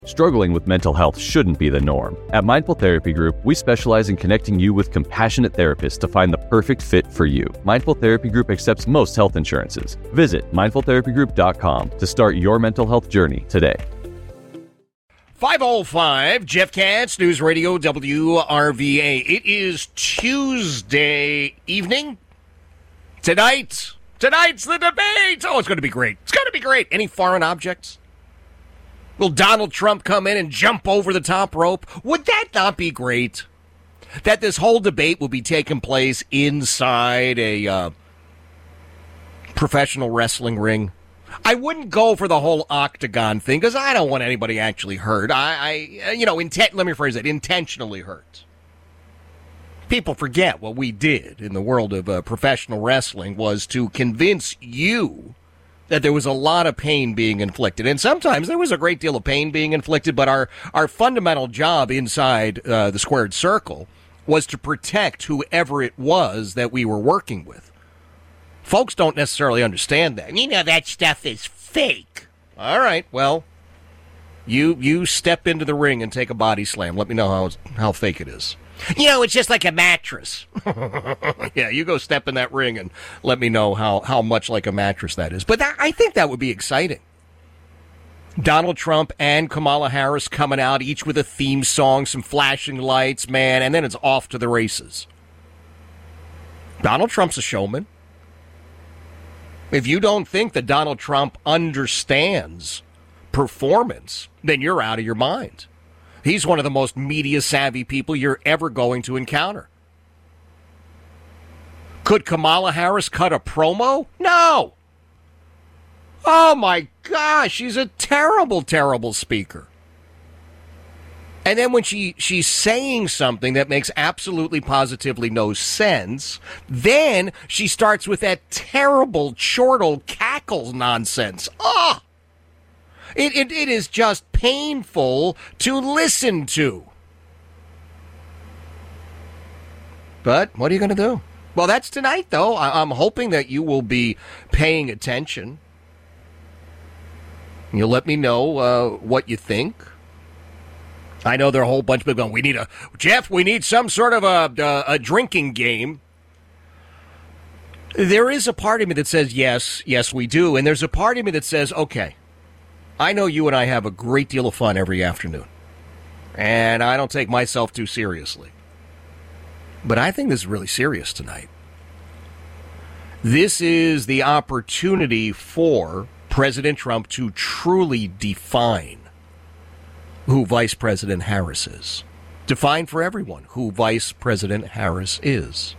Struggling with mental health shouldn't be the norm. At Mindful Therapy Group, we specialize in connecting you with compassionate therapists to find the perfect fit for you. Mindful Therapy Group accepts most health insurances. Visit mindfultherapygroup.com to start your mental health journey today. 5:05, Jeff Katz, News Radio WRVA. It is Tuesday evening. Tonight's the debate. Oh, it's going to be great. It's going to be great. Any foreign objects? Will Donald Trump come in and jump over the top rope? Would that not be great? That this whole debate will be taking place inside a professional wrestling ring. I wouldn't go for the whole octagon thing because I don't want anybody actually hurt. Let me phrase it, intentionally hurt. People forget what we did in the world of professional wrestling was to convince you that there was a lot of pain being inflicted. And sometimes there was a great deal of pain being inflicted, but our fundamental job inside the squared circle was to protect whoever it was that we were working with. Folks don't necessarily understand that. You know, that stuff is fake. All right, well, you step into the ring and take a body slam. Let me know how fake it is. You know, it's just like a mattress. Yeah, you go step in that ring and let me know how much like a mattress that is. But I think that would be exciting. Donald Trump and Kamala Harris coming out, each with a theme song, some flashing lights, man, and then it's off to the races. Donald Trump's a showman. If you don't think that Donald Trump understands performance, then you're out of your mind. He's one of the most media-savvy people you're ever going to encounter. Could Kamala Harris cut a promo? No. Oh, my gosh, she's a terrible, terrible speaker. And then when she's saying something that makes absolutely positively no sense, then she starts with that terrible chortle cackle nonsense. Oh! It is just painful to listen to. But what are you going to do? Well, that's tonight, though. I'm hoping that you will be paying attention. You'll let me know what you think. I know there are a whole bunch of people going, we need some sort of a drinking game. There is a part of me that says, yes, we do. And there's a part of me that says, okay, I know you and I have a great deal of fun every afternoon, and I don't take myself too seriously. But I think this is really serious tonight. This is the opportunity for President Trump to truly define who Vice President Harris is. Define for everyone who Vice President Harris is.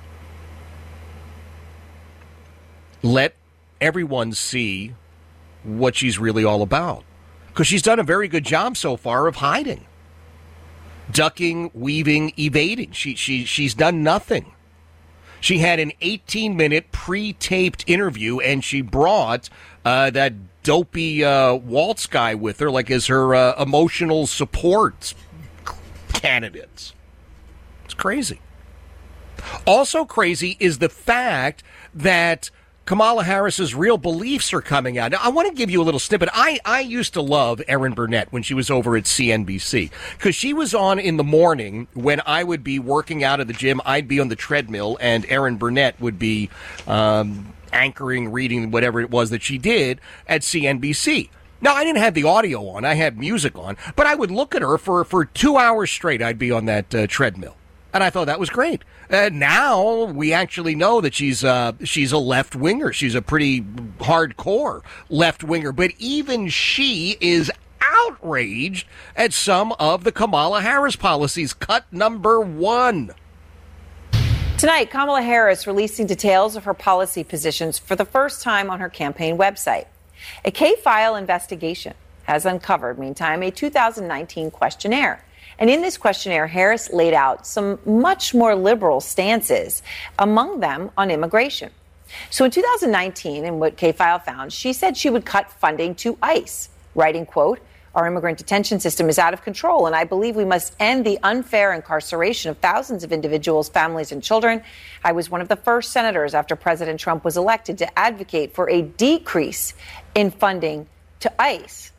Let everyone see what she's really all about. Because she's done a very good job so far of hiding. Ducking, weaving, evading. She's done nothing. She had an 18-minute pre-taped interview, and she brought that dopey Waltz guy with her, like as her emotional support candidates. It's crazy. Also crazy is the fact that Kamala Harris's real beliefs are coming out. Now, I want to give you a little snippet. I used to love Erin Burnett when she was over at CNBC because she was on in the morning when I would be working out at the gym. I'd be on the treadmill, and Erin Burnett would be anchoring, reading whatever it was that she did at CNBC. Now, I didn't have the audio on. I had music on. But I would look at her for 2 hours straight. I'd be on that treadmill. And I thought that was great. Now we actually know that she's a left-winger. She's a pretty hardcore left-winger. But even she is outraged at some of the Kamala Harris policies. Cut number 1. Tonight, Kamala Harris releasing details of her policy positions for the first time on her campaign website. A K-File investigation has uncovered, meantime, a 2019 questionnaire. And in this questionnaire, Harris laid out some much more liberal stances, among them on immigration. So in 2019, in what K-File found, she said she would cut funding to ICE, writing, quote, "Our immigrant detention system is out of control, and I believe we must end the unfair incarceration of thousands of individuals, families, and children. I was one of the first senators after President Trump was elected to advocate for a decrease in funding to ICE."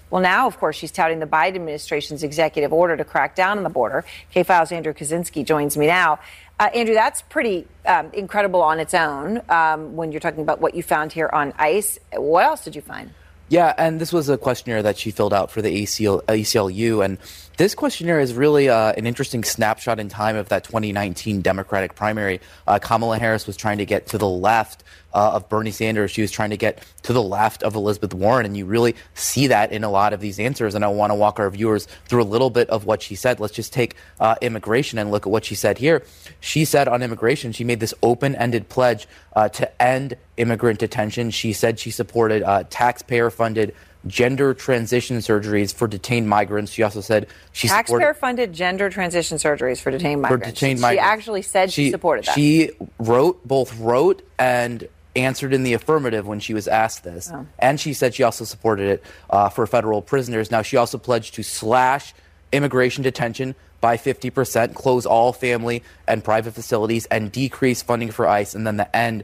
Well, now, of course, she's touting the Biden administration's executive order to crack down on the border. K-File's Andrew Kaczynski joins me now. Andrew, that's pretty incredible on its own when you're talking about what you found here on ICE. What else did you find? Yeah, and this was a questionnaire that she filled out for the ACLU, and this questionnaire is really an interesting snapshot in time of that 2019 Democratic primary. Kamala Harris was trying to get to the left of Bernie Sanders. She was trying to get to the left of Elizabeth Warren, and you really see that in a lot of these answers. And I want to walk our viewers through a little bit of what she said. Let's just take immigration and look at what she said here. She said on immigration, she made this open-ended pledge to end immigrant detention. She said she supported taxpayer-funded gender transition surgeries for detained migrants. She also said she supported taxpayer-funded gender transition surgeries for detained migrants. She actually said she supported that. She both wrote and answered in the affirmative when she was asked this. Oh. And she said she also supported it for federal prisoners. Now, she also pledged to slash immigration detention by 50%, close all family and private facilities, and decrease funding for ICE, and then end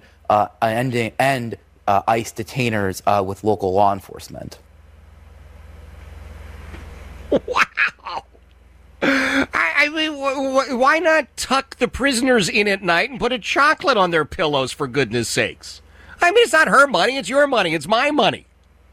ICE detainers with local law enforcement. Wow. I mean, why not tuck the prisoners in at night and put a chocolate on their pillows, for goodness sakes? I mean, it's not her money, it's your money, it's my money.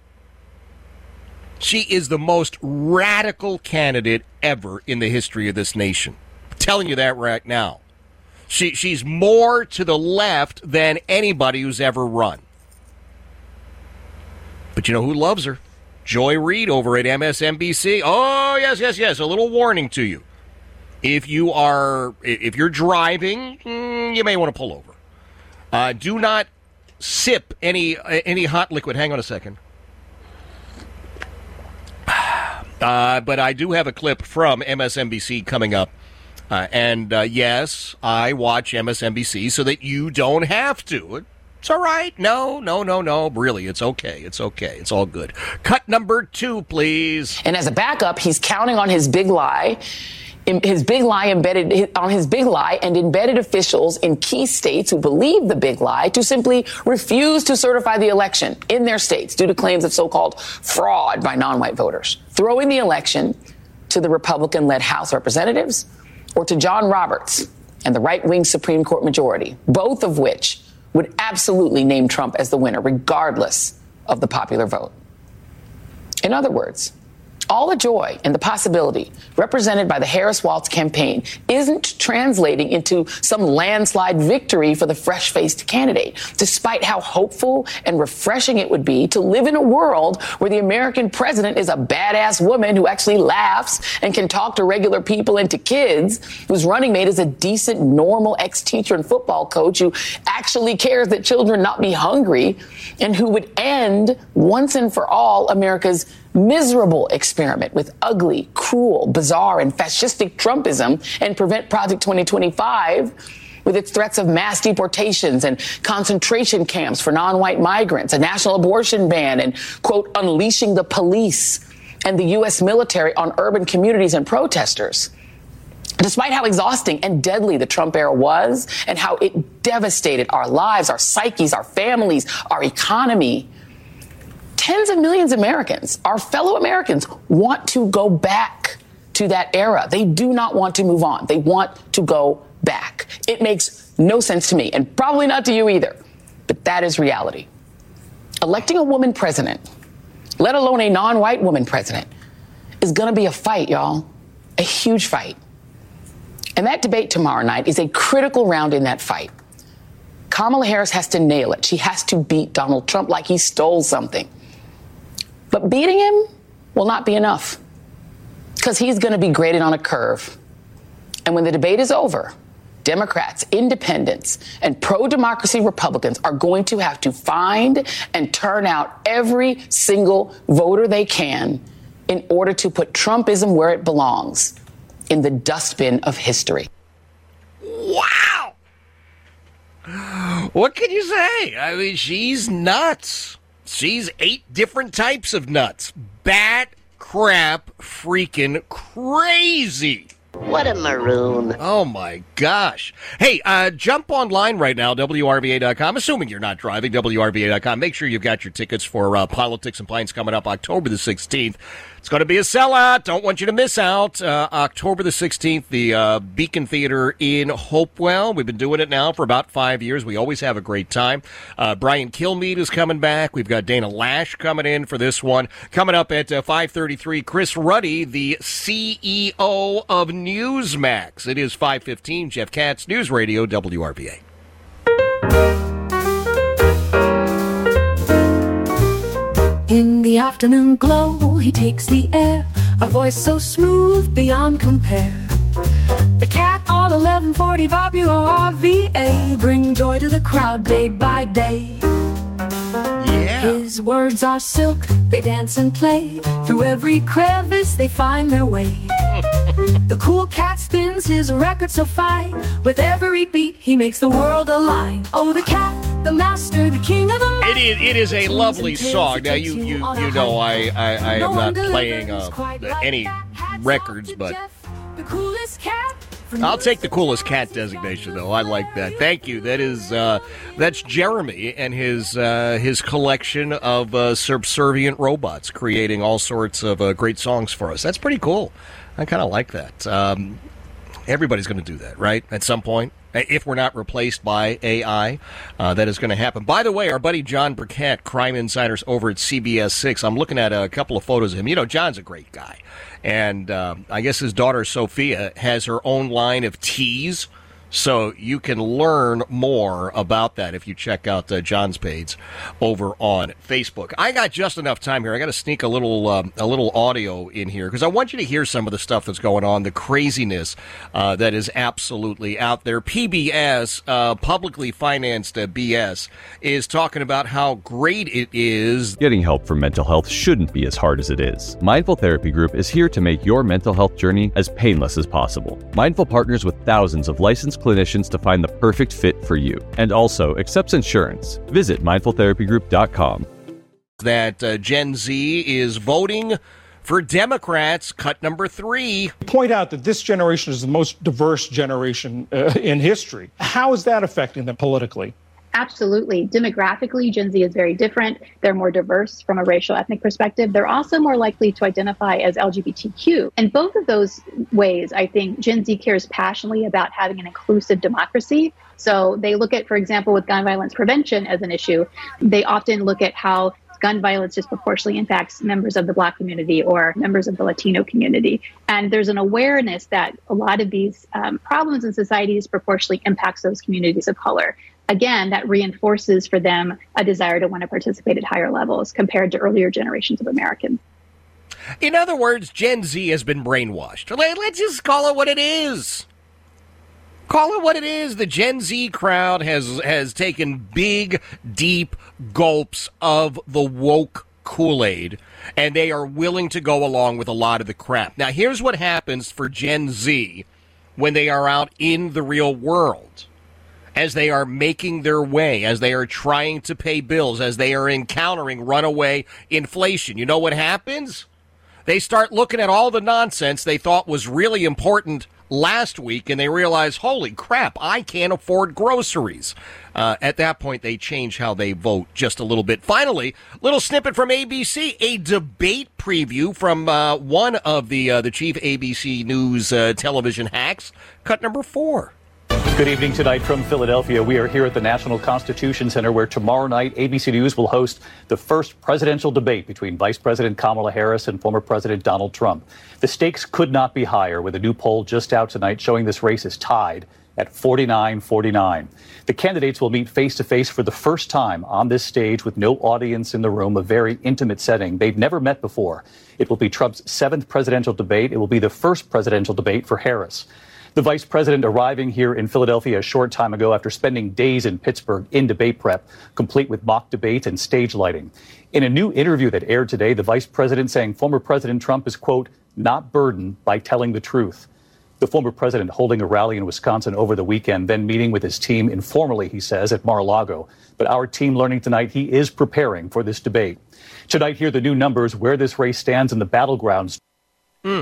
She is the most radical candidate ever in the history of this nation. I'm telling you that right now. She's more to the left than anybody who's ever run. But you know who loves her? Joy Reid over at MSNBC. Oh, yes. A little warning to you. If you're driving, you may want to pull over. Do not sip any hot liquid. Hang on a second. But I do have a clip from MSNBC coming up. Yes, I watch MSNBC so that you don't have to. It's all right. No. Really, it's okay. It's all good. Cut number 2, please. And as a backup, he's counting on his big lie and embedded officials in key states who believe the big lie to simply refuse to certify the election in their states due to claims of so-called fraud by non-white voters, throwing the election to the Republican-led House Representatives or to John Roberts and the right-wing Supreme Court majority, both of which would absolutely name Trump as the winner, regardless of the popular vote. In other words, all the joy and the possibility represented by the Harris-Walz campaign isn't translating into some landslide victory for the fresh-faced candidate, despite how hopeful and refreshing it would be to live in a world where the American president is a badass woman who actually laughs and can talk to regular people and to kids, whose running mate is a decent, normal ex-teacher and football coach who actually cares that children not be hungry, and who would end once and for all America's miserable experiment with ugly, cruel, bizarre, and fascistic Trumpism and prevent Project 2025 with its threats of mass deportations and concentration camps for non-white migrants, a national abortion ban, and, quote, unleashing the police and the U.S. military on urban communities and protesters. Despite how exhausting and deadly the Trump era was and how it devastated our lives, our psyches, our families, our economy, tens of millions of Americans, our fellow Americans, want to go back to that era. They do not want to move on. They want to go back. It makes no sense to me, and probably not to you either. But that is reality. Electing a woman president, let alone a non-white woman president, is going to be a fight, y'all. A huge fight. And that debate tomorrow night is a critical round in that fight. Kamala Harris has to nail it. She has to beat Donald Trump like he stole something. But beating him will not be enough, because he's going to be graded on a curve. And when the debate is over, Democrats, independents, and pro-democracy Republicans are going to have to find and turn out every single voter they can in order to put Trumpism where it belongs, in the dustbin of history. Wow! What can you say? I mean, she's nuts. She's 8 different types of nuts. Bat crap freaking crazy. What a maroon. Oh, my gosh. Hey, jump online right now, WRVA.com, assuming you're not driving, WRVA.com. Make sure you've got your tickets for Politics and Pints coming up October the 16th. It's going to be a sellout. Don't want you to miss out. October the 16th, the Beacon Theater in Hopewell. We've been doing it now for about 5 years. We always have a great time. Brian Kilmeade is coming back. We've got Dana Lash coming in for this one. Coming up at 5:33, Chris Ruddy, the CEO of Newsmax. It is 5:15. Jeff Katz, News Radio, WRVA. In the afternoon glow, he takes the air, a voice so smooth beyond compare. The cat on 1140 WRVA bring joy to the crowd day by day. Yeah. His words are silk, they dance and play. Through every crevice they find their way. The cool cat spins his record so fine. With every beat he makes the world align. Oh, the cat, the master, the king of the night. It is a lovely song. Now, you know I am not playing any records, but the coolest cat. I'll take the coolest cat designation, though. I like that. Thank you. That is that's Jeremy and his collection of subservient robots, creating all sorts of great songs for us. That's pretty cool. I kind of like that. Everybody's going to do that, right? At some point, if we're not replaced by AI, that is going to happen. By the way, our buddy John Burkett, Crime Insiders over at CBS 6. I'm looking at a couple of photos of him. You know, John's a great guy. And I guess his daughter, Sophia, has her own line of teas. So you can learn more about that if you check out John's page over on Facebook. I got just enough time here. I got to sneak a little audio in here because I want you to hear some of the stuff that's going on, the craziness that is absolutely out there. PBS, publicly financed BS, is talking about how great it is. Getting help for mental health shouldn't be as hard as it is. Mindful Therapy Group is here to make your mental health journey as painless as possible. Mindful partners with thousands of licensed clinicians to find the perfect fit for you, and also accepts insurance. Visit mindfultherapygroup.com. That Gen Z is voting for Democrats, cut number 3. Point out that this generation is the most diverse generation in history. How is that affecting them politically? Absolutely. Demographically, Gen Z is very different. They're more diverse from a racial ethnic perspective. They're also more likely to identify as LGBTQ. In both of those ways, I think Gen Z cares passionately about having an inclusive democracy. So they look at, for example, with gun violence prevention as an issue, they often look at how gun violence disproportionately impacts members of the Black community or members of the Latino community. And there's an awareness that a lot of these problems in society disproportionately impacts those communities of color. Again, that reinforces for them a desire to want to participate at higher levels compared to earlier generations of Americans. In other words, Gen Z has been brainwashed. Let's just call it what it is. Call it what it is. The Gen Z crowd has taken big, deep gulps of the woke Kool-Aid, and they are willing to go along with a lot of the crap. Now, here's what happens for Gen Z when they are out in the real world. As they are making their way, as they are trying to pay bills, as they are encountering runaway inflation, you know what happens? They start looking at all the nonsense they thought was really important last week, and they realize, holy crap, I can't afford groceries. At that point, they change how they vote just a little bit. Finally, little snippet from ABC, a debate preview from one of the chief ABC News television hacks, cut number 4. Good evening tonight from Philadelphia. We are here at the National Constitution Center where tomorrow night ABC News will host the first presidential debate between Vice President Kamala Harris and former President Donald Trump. The stakes could not be higher, with a new poll just out tonight showing this race is tied at 49-49. The candidates will meet face-to-face for the first time on this stage with no audience in the room, a very intimate setting. They've never met before. It will be Trump's 7th presidential debate. It will be the first presidential debate for Harris. The vice president arriving here in Philadelphia a short time ago after spending days in Pittsburgh in debate prep, complete with mock debates and stage lighting. In a new interview that aired today, the vice president saying former President Trump is, quote, not burdened by telling the truth. The former president holding a rally in Wisconsin over the weekend, then meeting with his team informally, he says, at Mar-a-Lago. But our team learning tonight he is preparing for this debate. Tonight, hear the new numbers, where this race stands in the battlegrounds.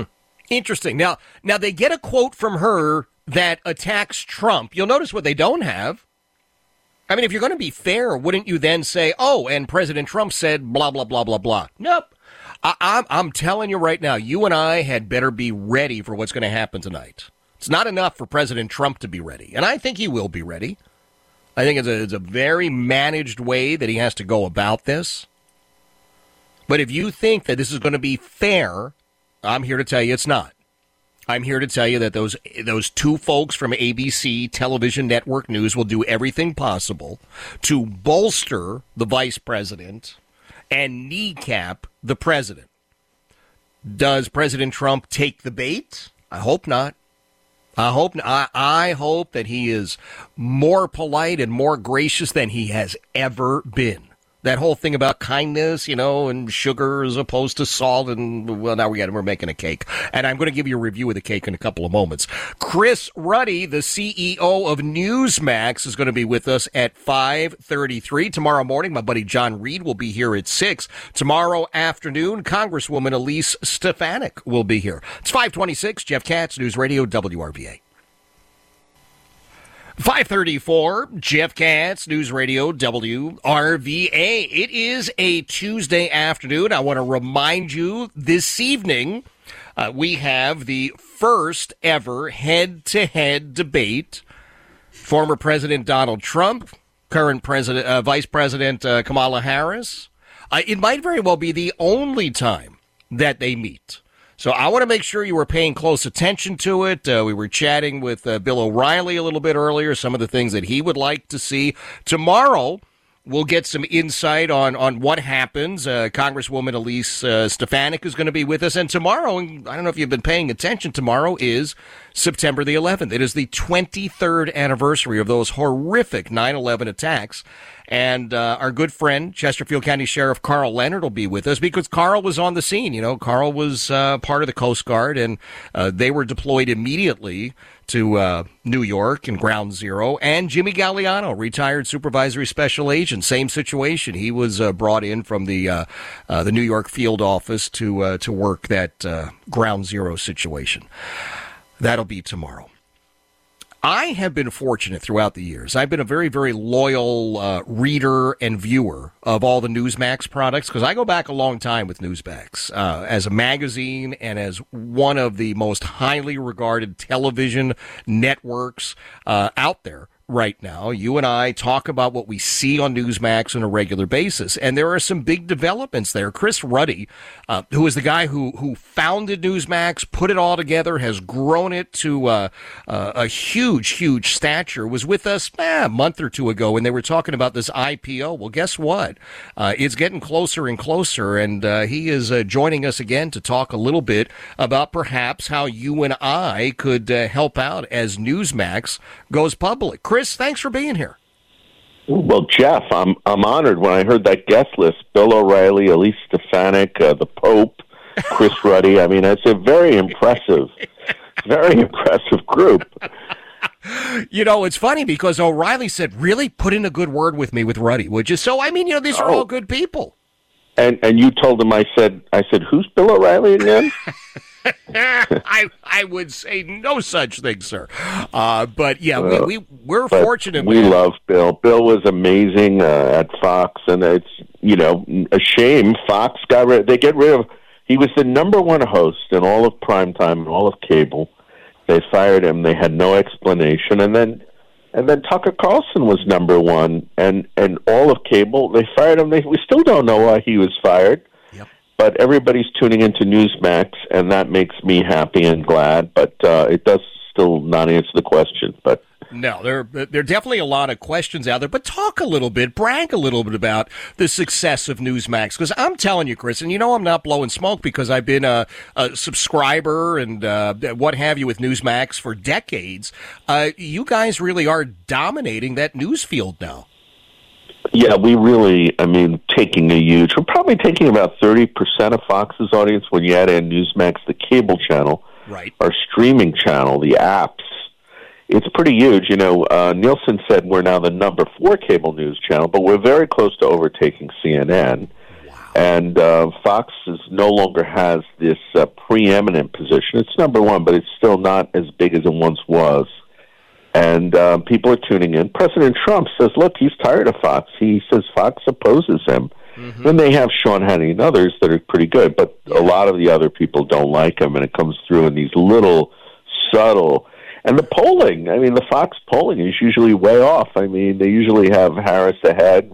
Interesting. Now they get a quote from her that attacks Trump. You'll notice what they don't have. I mean, if you're going to be fair, wouldn't you then say, oh, and President Trump said blah, blah, blah, blah, blah. Nope. I'm telling you right now, you and I had better be ready for what's going to happen tonight. It's not enough for President Trump to be ready, and I think he will be ready. I think it's a very managed way that he has to go about this. But if you think that this is going to be fair, I'm here to tell you it's not. I'm here to tell you that those two folks from ABC Television Network News will do everything possible to bolster the vice president and kneecap the president. Does President Trump take the bait? I hope not. I hope that he is more polite and more gracious than he has ever been. That whole thing about kindness, and sugar as opposed to salt, and, well, now we're making a cake. And I'm going to give you a review of the cake in a couple of moments. Chris Ruddy, the CEO of Newsmax, is going to be with us at 5:33. Tomorrow morning, my buddy John Reed will be here at 6. Tomorrow afternoon, Congresswoman Elise Stefanik will be here. It's 5:26, Jeff Katz, News Radio, WRVA. 5:34, Jeff Katz, News Radio, WRVA. It is a Tuesday afternoon. I want to remind you this evening we have the first ever head-to-head debate. Former President Donald Trump, current Vice President Kamala Harris. It might very well be the only time that they meet. So I want to make sure you were paying close attention to it. We were chatting with Bill O'Reilly a little bit earlier, some of the things that he would like to see. Tomorrow, we'll get some insight on what happens. Congresswoman Elise Stefanik is going to be with us. And tomorrow, I don't know if you've been paying attention, tomorrow is September the 11th. It is the 23rd anniversary of those horrific 9/11 attacks. And our good friend, Chesterfield County Sheriff Carl Leonard, will be with us because Carl was on the scene. Carl was part of the Coast Guard, and they were deployed immediately to New York and Ground Zero. And Jimmy Galliano, retired supervisory special agent, same situation. He was brought in from the New York field office to work that Ground Zero situation. That'll be tomorrow. I have been fortunate throughout the years. I've been a very, very loyal reader and viewer of all the Newsmax products because I go back a long time with Newsmax as a magazine and as one of the most highly regarded television networks out there. Right now, you and I talk about what we see on Newsmax on a regular basis, and there are some big developments there. Chris Ruddy, who is the guy who founded Newsmax, put it all together, has grown it to a huge, huge stature, was with us a month or two ago, and they were talking about this IPO. Well, guess what? It's getting closer and closer, and he is joining us again to talk a little bit about perhaps how you and I could help out as Newsmax goes public. Chris, thanks for being here. Well, Jeff, I'm honored when I heard that guest list. Bill O'Reilly, Elise Stefanik, the Pope, Chris Ruddy. I mean, it's a very impressive group. It's funny because O'Reilly said, really put in a good word with me with Ruddy, would you? So, I mean, these are all good people. And you told him, I said, who's Bill O'Reilly again? I would say no such thing, sir. But yeah, we're fortunate. We love Bill. Bill was amazing at Fox, and it's a shame Fox they get rid of. He was the number one host in all of primetime and all of cable. They fired him. They had no explanation, and then Tucker Carlson was number one, and all of cable. They fired him. We still don't know why he was fired. But everybody's tuning into Newsmax, and that makes me happy and glad. But it does still not answer the question. But no, there are definitely a lot of questions out there. But talk a little bit, brag a little bit about the success of Newsmax. Because I'm telling you, Chris, and I'm not blowing smoke because I've been a subscriber and what have you with Newsmax for decades. You guys really are dominating that news field now. Yeah, we really, we're probably taking about 30% of Fox's audience when you add in Newsmax, the cable channel, right? Our streaming channel, the apps. It's pretty huge. Nielsen said we're now the number 4 cable news channel, but we're very close to overtaking CNN. Wow. And Fox no longer has this preeminent position. It's number one, but it's still not as big as it once was. And people are tuning in. President Trump says, look, he's tired of Fox. He says Fox opposes him. Mm-hmm. Then they have Sean Hannity and others that are pretty good, but a lot of the other people don't like him, and it comes through in these little subtle. And the polling, I mean, the Fox polling is usually way off. I mean, they usually have Harris ahead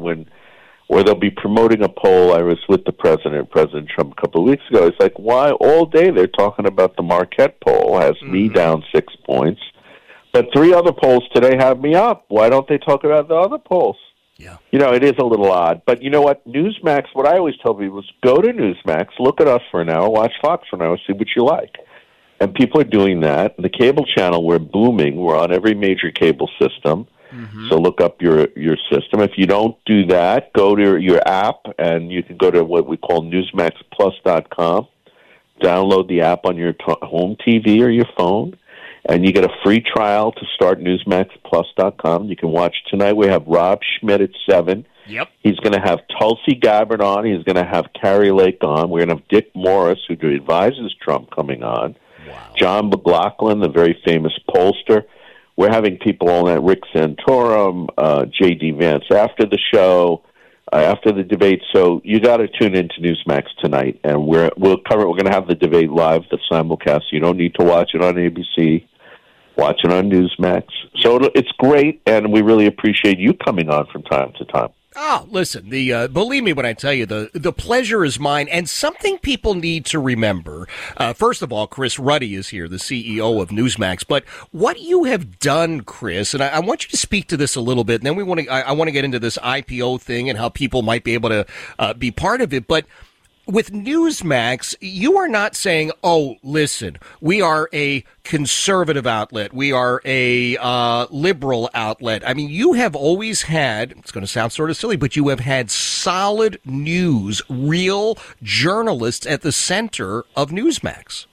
or they'll be promoting a poll. I was with President Trump a couple of weeks ago. It's like, why all day they're talking about the Marquette poll has me down 6 points, but 3 other polls today have me up. Why don't they talk about the other polls? Yeah. You know, it is a little odd. But you know what? Newsmax, what I always tell people is go to Newsmax, look at us for an hour, watch Fox for an hour, see what you like. And people are doing that. The cable channel, we're booming. We're on every major cable system. Mm-hmm. So look up your system. If you don't do that, go to your app, and you can go to what we call NewsmaxPlus.com. Download the app on your home TV or your phone. And you get a free trial to start NewsmaxPlus.com. You can watch tonight. We have Rob Schmidt at 7. Yep. He's going to have Tulsi Gabbard on. He's going to have Carrie Lake on. We're going to have Dick Morris, who advises Trump, coming on. Wow. John McLaughlin, the very famous pollster. We're having people on that, Rick Santorum, J.D. Vance after the show, after the debate. So you got to tune into Newsmax tonight, and we'll cover. We're going to have the debate live, the simulcast. You don't need to watch it on ABC. Watch it on Newsmax. So it's great, and we really appreciate you coming on from time to time. Oh, listen, believe me when I tell you, the pleasure is mine. And something people need to remember, first of all, Chris Ruddy is here, the CEO of Newsmax. But what you have done, Chris, and I want you to speak to this a little bit, and then I want to get into this IPO thing and how people might be able to be part of it. But with Newsmax, you are not saying, oh, listen, we are a conservative outlet. We are a liberal outlet. I mean, you have always had, it's going to sound sort of silly, but you have had solid news, real journalists at the center of Newsmax.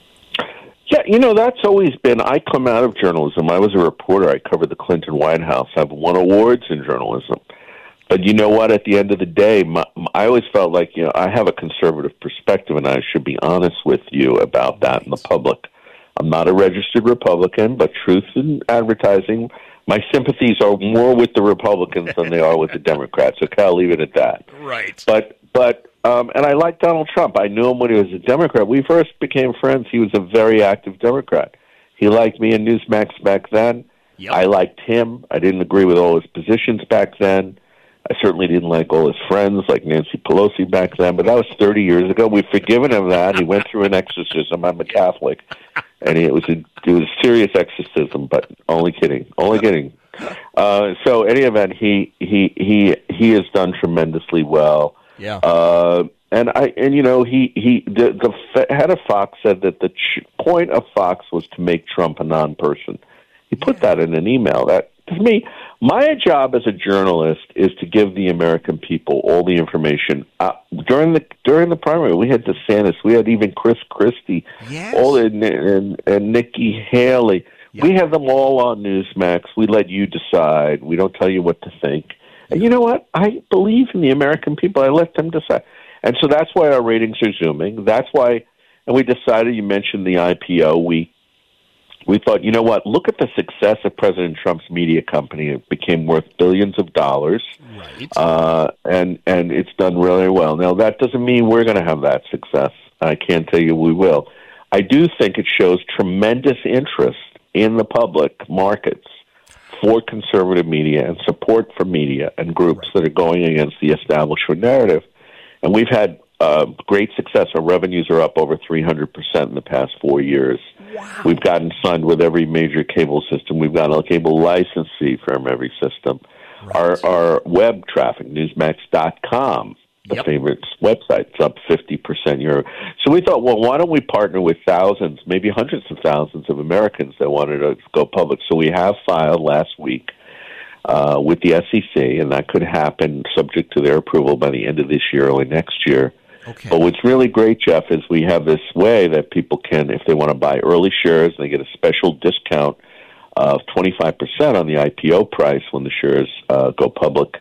Yeah, you know, that's always been, I come out of journalism. I was a reporter. I covered the Clinton White House. I've won awards in journalism. But you know what? At the end of the day, I always felt like, you know, I have a conservative perspective, and I should be honest with you about that in the public. I'm not a registered Republican, but truth in advertising, my sympathies are more with the Republicans than they are with the Democrats. Okay, I'll leave it at that. Right. But and I like Donald Trump. I knew him when he was a Democrat. We first became friends. He was a very active Democrat. He liked me in Newsmax back then. Yep. I liked him. I didn't agree with all his positions back then. I certainly didn't like all his friends, like Nancy Pelosi back then, but that was 30 years ago. We've forgiven him that. He went through an exorcism. I'm a Catholic, and it was a serious exorcism, but only kidding. So, any event, he has done tremendously well. Yeah. And you know, the head of Fox said that the point of Fox was to make Trump a non-person. He put that in an email. That, to me, my job as a journalist is to give the American people all the information. During the primary, we had DeSantis, we had even Chris Christie, and Nikki Haley. Yep. We have them all on Newsmax. We let you decide. We don't tell you what to think. And you know what? I believe in the American people. I let them decide. And so that's why our ratings are zooming. That's why, and we decided, you mentioned the IPO, we thought, you know what, look at the success of President Trump's media company. It became worth billions of dollars, right. And it's done really well. Now, that doesn't mean we're going to have that success. I can't tell you we will. I do think it shows tremendous interest in the public markets for conservative media and support for media and groups that are going against the establishment narrative. And we've had great success. Our revenues are up over 300% in the past 4 years. Wow. We've gotten signed with every major cable system. We've got a cable licensee from every system. Right. Our web traffic, Newsmax.com, the favorite website, it's up 50% year. So we thought, well, why don't we partner with thousands, maybe hundreds of thousands of Americans that wanted to go public? So we have filed last week with the SEC, and that could happen subject to their approval by the end of this year or next year. Okay. But what's really great, Jeff, is we have this way that people can, if they want to buy early shares, they get a special discount of 25% on the IPO price when the shares go public.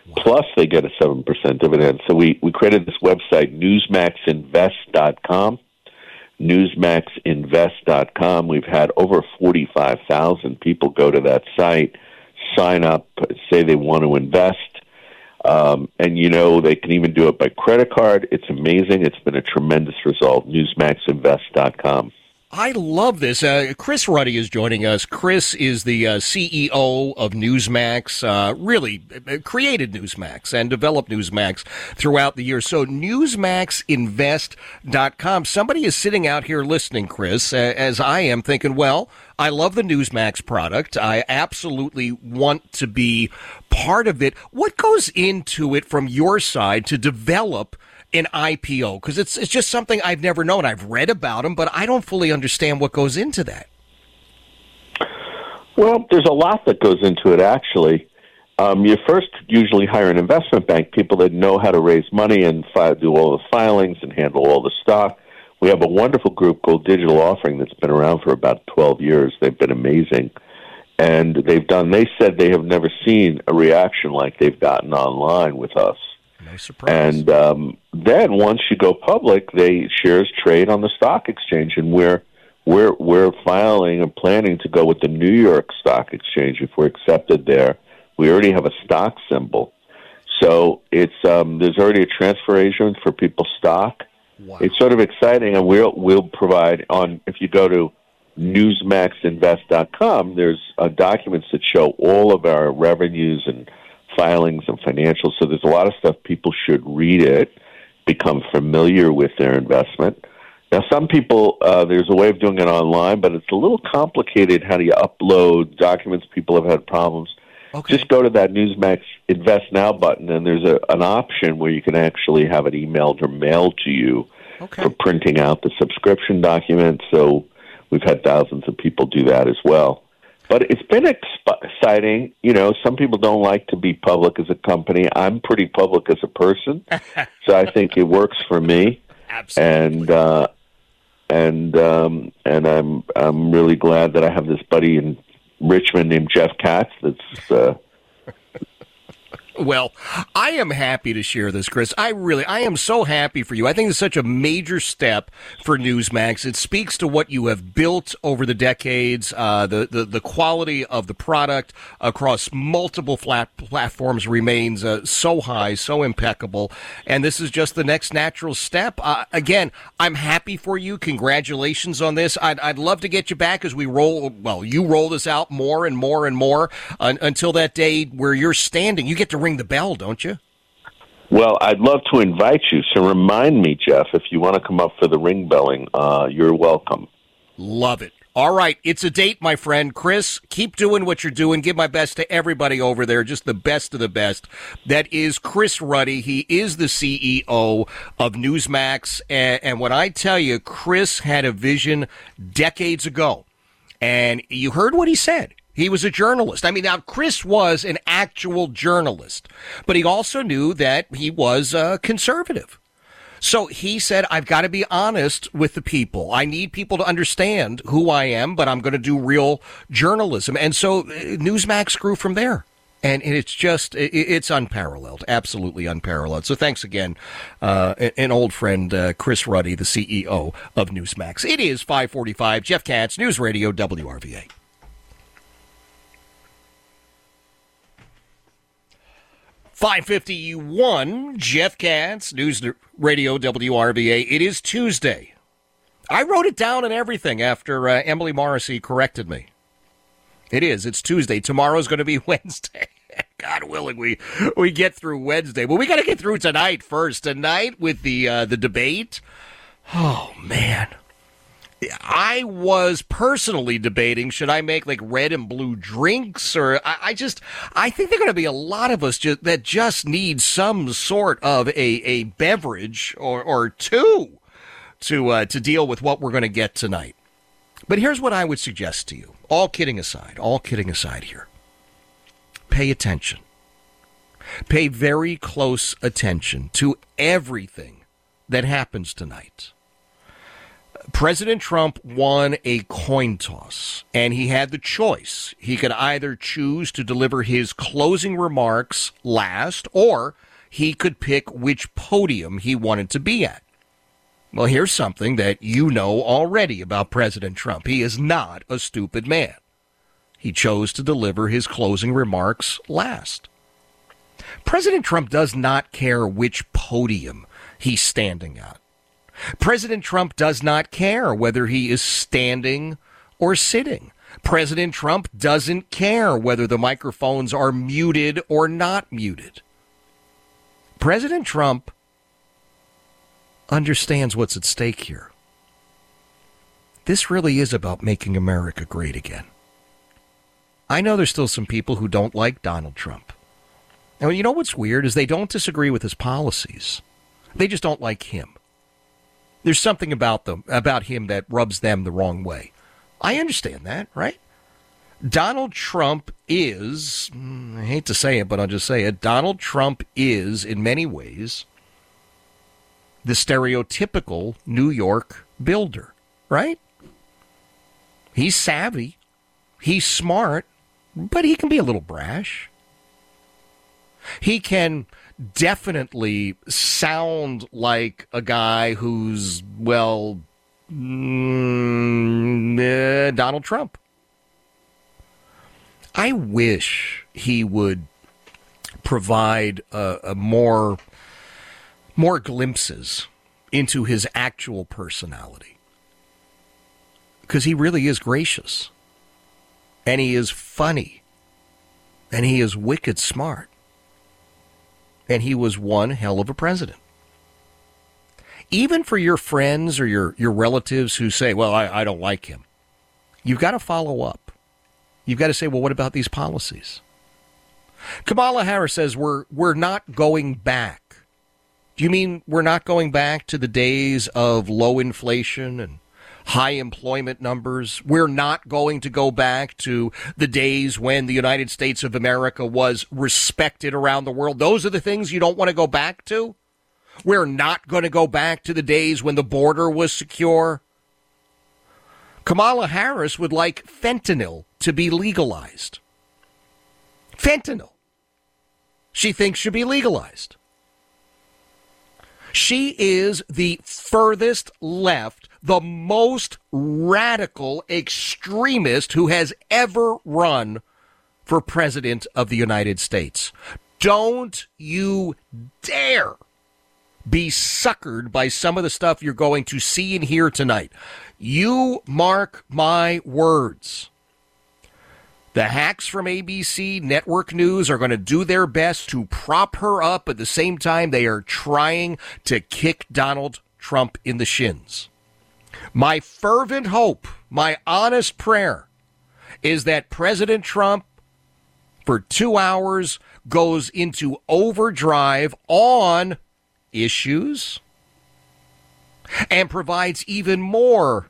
Plus, they get a 7% dividend. So we created this website, newsmaxinvest.com. newsmaxinvest.com. We've had over 45,000 people go to that site, sign up, say they want to invest. And, they can even do it by credit card. It's amazing. It's been a tremendous result. newsmaxinvest.com. I love this. Chris Ruddy is joining us. Chris is the CEO of Newsmax, really created Newsmax and developed Newsmax throughout the year. So newsmaxinvest.com. Somebody is sitting out here listening, Chris, as I am, thinking, well, I love the Newsmax product. I absolutely want to be part of it. What goes into it from your side to develop an IPO? Because it's just something I've never known. I've read about them, but I don't fully understand what goes into that. Well, there's a lot that goes into it, actually. You first usually hire an investment bank, people that know how to raise money and do all the filings and handle all the stock. We have a wonderful group called Digital Offering that's been around for about 12 years. They've been amazing. And they said they have never seen a reaction like they've gotten online with us. No surprise. And then once you go public, shares trade on the stock exchange, and we're filing and planning to go with the New York Stock Exchange if we're accepted there. We already have a stock symbol, so it's there's already a transfer agent for people's stock. Wow. It's sort of exciting, and we'll provide if you go to newsmaxinvest.com, there's documents that show all of our revenues and filings and financials. So there's a lot of stuff. People should read it, become familiar with their investment. Now, some people, there's a way of doing it online, but it's a little complicated. How do you upload documents? People have had problems. Okay. Just go to that Newsmax Invest Now button, and there's an option where you can actually have it emailed or mailed to you for printing out the subscription document. So we've had thousands of people do that as well. But it's been exciting. Some people don't like to be public as a company. I'm pretty public as a person, so I think it works for me. Absolutely. And I'm really glad that I have this buddy in Richmond named Jeff Katz that's Well, I am happy to share this, Chris. I am so happy for you. I think it's such a major step for Newsmax. It speaks to what you have built over the decades, the quality of the product across multiple platforms remains so high, so impeccable, and this is just the next natural step. Again, I'm happy for you. Congratulations on this. I'd love to get you back as you roll this out more and more and more until that day where you're standing. You get to ring the bell, don't you? Well, I'd love to invite you. So remind me, Jeff, if you want to come up for the ring belling, you're welcome. Love it. All right. It's a date, my friend. Chris, keep doing what you're doing. Give my best to everybody over there. Just the best of the best. That is Chris Ruddy. He is the CEO of Newsmax. And when I tell you, Chris had a vision decades ago. And you heard what he said. He was a journalist. I mean, now, Chris was an actual journalist, but he also knew that he was conservative. So he said, I've got to be honest with the people. I need people to understand who I am, but I'm going to do real journalism. And so Newsmax grew from there. And it's unparalleled, absolutely unparalleled. So thanks again, an old friend, Chris Ruddy, the CEO of Newsmax. It is 5:45. Jeff Katz, News Radio WRVA. 5:51, Jeff Katz, News Radio WRVA. It is Tuesday. I wrote it down and everything after Emily Morrissey corrected me. It's Tuesday. Tomorrow's going to be Wednesday. God willing, we get through Wednesday. But we got to get through tonight first. Tonight with the debate. Oh, man. I was personally debating, should I make like red and blue drinks, or I think there are going to be a lot of us that just need some sort of a beverage or two to deal with what we're going to get tonight. But here's what I would suggest to you. All kidding aside here. Pay attention. Pay very close attention to everything that happens tonight. President Trump won a coin toss, and he had the choice. He could either choose to deliver his closing remarks last, or he could pick which podium he wanted to be at. Well, here's something that you know already about President Trump. He is not a stupid man. He chose to deliver his closing remarks last. President Trump does not care which podium he's standing at. President Trump does not care whether he is standing or sitting. President Trump doesn't care whether the microphones are muted or not muted. President Trump understands what's at stake here. This really is about making America great again. I know there's still some people who don't like Donald Trump. And you know what's weird is they don't disagree with his policies. They just don't like him. There's something about him that rubs them the wrong way. I understand that, right? Donald Trump is, I hate to say it, but I'll just say it, Donald Trump is, in many ways, the stereotypical New York builder, right? He's savvy, he's smart, but he can be a little brash. He can definitely sound like a guy who's, well, Donald Trump. I wish he would provide more glimpses into his actual personality, because he really is gracious, and he is funny, and he is wicked smart. And he was one hell of a president. Even for your friends or your relatives who say, well, I don't like him, you've got to follow up. You've got to say, well, what about these policies? Kamala Harris says we're not going back. Do you mean we're not going back to the days of low inflation and high employment numbers? We're not going to go back to the days when the United States of America was respected around the world. Those are the things you don't want to go back to? We're not going to go back to the days when the border was secure? Kamala Harris would like fentanyl to be legalized. Fentanyl, she thinks, should be legalized. She is the furthest left, the most radical extremist who has ever run for president of the United States. Don't you dare be suckered by some of the stuff you're going to see and hear tonight. You mark my words. The hacks from ABC Network News are going to do their best to prop her up. At the same time, they are trying to kick Donald Trump in the shins. My fervent hope, my honest prayer, is that President Trump, for 2 hours, goes into overdrive on issues and provides even more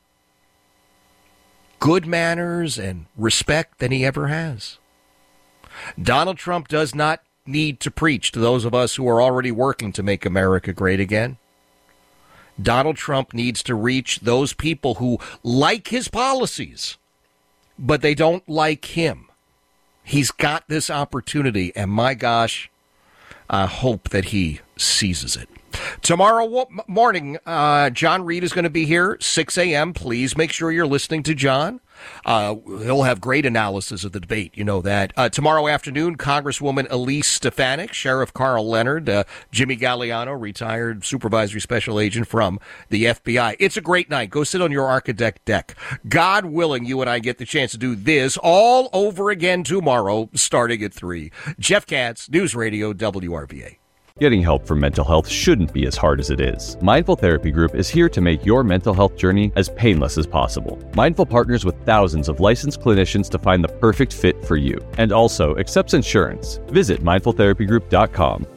good manners and respect than he ever has. Donald Trump does not need to preach to those of us who are already working to make America great again. Donald Trump needs to reach those people who like his policies, but they don't like him. He's got this opportunity, and my gosh, I hope that he seizes it. Tomorrow morning, John Reed is going to be here, 6 a.m. Please make sure you're listening to John. He'll have great analysis of the debate. You know that. Tomorrow afternoon, Congresswoman Elise Stefanik, Sheriff Carl Leonard, Jimmy Galliano, retired supervisory special agent from the FBI. It's a great night. Go sit on your Architect deck. God willing, you and I get the chance to do this all over again tomorrow, starting at 3. Jeff Katz, News Radio, WRVA. Getting help for mental health shouldn't be as hard as it is. Mindful Therapy Group is here to make your mental health journey as painless as possible. Mindful partners with thousands of licensed clinicians to find the perfect fit for you, and also accepts insurance. Visit mindfultherapygroup.com.